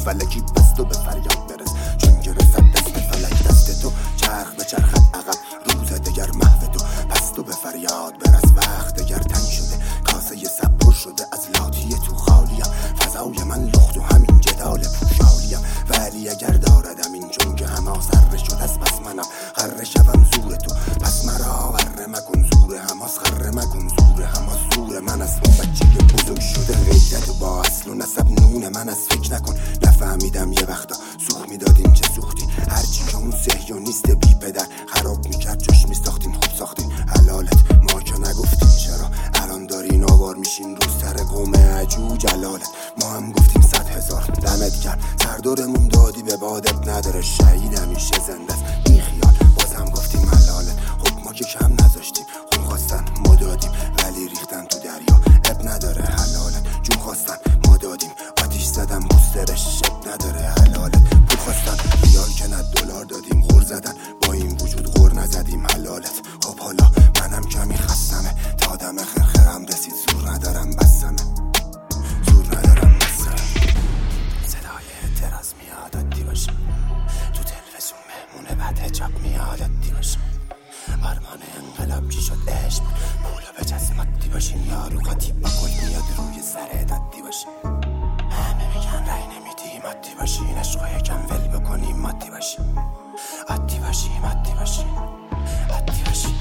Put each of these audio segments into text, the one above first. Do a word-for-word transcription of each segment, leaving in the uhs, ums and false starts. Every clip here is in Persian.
فلکی پس تو به فریاد برس، چون که رسد دست فلک دست تو، چرخ به چرخت عقب روز دگر محو تو، پس تو به فریاد برس. وقت دگر تنگ شده، کاسه سب پر شده از لاتی تو خالیم، فضای من لخت و همین جدال پوشالیم. ولی اگر داردم این چون که هما ذره شد از پس منم غره شوم زور تو، پس مرا غره مکن زور هماس، غره مکن زور هماس. زور من از اون بچه که بزرگ شده غیرت و با اصل و نسب نون من از فکر نکن. نفهمیدم یه وقتا سوخ میدادین چه سوختی، هرچی که اون صهیونیست بی پدر خراب میکرد جاش میساختین خوب ساختین. حلالت ما که نگفتیم چرا الان دارین آوار میشین روز سر قوم عجوج. حلالت ما هم گفتیم صد هزار دمت کرد سردارمون دادی به بادت نداره، شهید همیشه زنده است بی خیال بازم گفتیم حلالت. خب ما که کم نذاشتیم، خون خواستن ما دادیم ولی ریختن تو دریا، اب نداره حلالت. جون خواستن ما دادیم آتیش زدم بوسترش، اب نداره حلالت. پول خواستن ریال که نه دلار دادیم، غر زدن با این وجود غر نزدیم حلالت. خب حالا منم کمی خستمه تا دم خرخرم رسید، زور ندارم بسمه، زور ندارم بسمه. صدای اعتراض میاد عادی باشه، تو تلویزیون مهمونه بعد حجاب میاد عادی باشه. آرمان انقلاب چی شد عشق، پولا به جسم عادی باشیم، یارو قاطی با گل میاد روی سرت عادی باشه. همه میگن رای نمیدیم عادی باشین، عشقا یکم ول بکنیم عادی باشیم، عادی باشیم عادی باشیم عادی باشیم.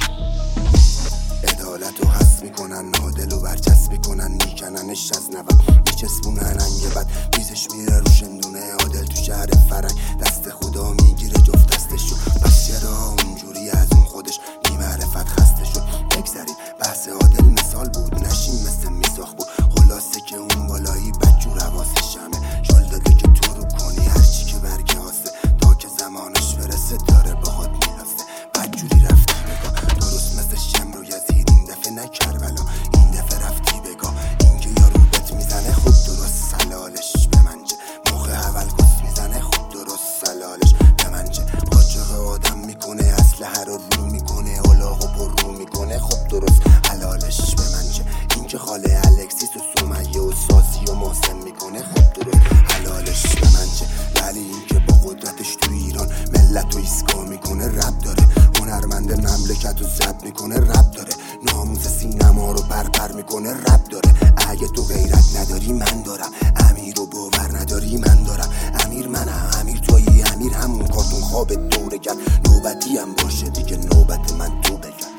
عدالت رو حس میکنن، عادل و برچسب میکنن، میکننش از نوک میچسبونن انگ بد، میزش میره رو شندونه عادل تو شهر فرنگ، دست خدا میگیره جفت دستشو. پس چرا اونجوری از اون خودش بی معرفت خسته شد؟ بگذاریم بحث عادل مثال بود، نشیم مثل میزاخ بود. خلاصه که اون بالایی بدجور حواسش همه شل داده که تو رو کنی هرچی که برگه هاسته، تا که زمانش برسه داره باهات میرسه. بدجوری رفتی بگاه درست مثل شمر و یزید، این دفعه نه کربلا این دفعه رفتی بگاه. این که یارو بت میزنه خوب درست سلالش به منجه، موقع اول کس میزنه خوب درست سلالش به منجه. قاچاق آدم میکنه اسلحه رو رو میکنه، الاغو پر رو میکنه خوب درست حلالش به منجه. این که خاله الکسیس و سمیه و سازی و محسن میکنه خوب درست حلالش به منجه. ولی این که با قدرتش تو ایران ملت رو ایسکا میکنه رب داره، هنرمند مملکت رو ضبط میکنه رب داره، ناموس سینما رو برپر میکنه رب داره. اگه تو غیرت نداری من دارم، امیر رو باور نداری من دارم، امیر منم امیر تویی، امیر همون کارتون خواب دوره گرد، نوبتی هم باشه دیگه نوبت من تو بگم.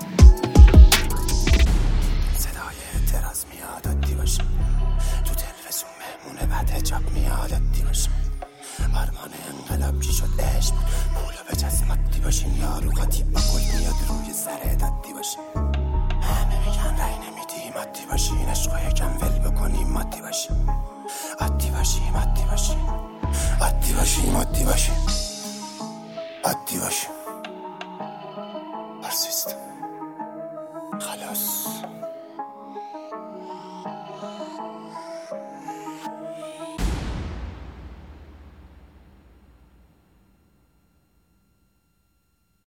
صدای اعتراض میاد عادی باشه، تو تلویزیون مهمونه بعد حجاب میاد عادی باشه. آرمان انقلاب چی شد عشق، پولا به جسم عادی باشین، یارو قاطی با گل میاد روی سرت عادی باشه. همه میگن رای نمیدیم عادی باشین، عشقا یکم ول بکنیم عادی باشیم، عادی باشیم عادی باشیم عادی باشیم عادی باشیم عادی باشیم. پرسیست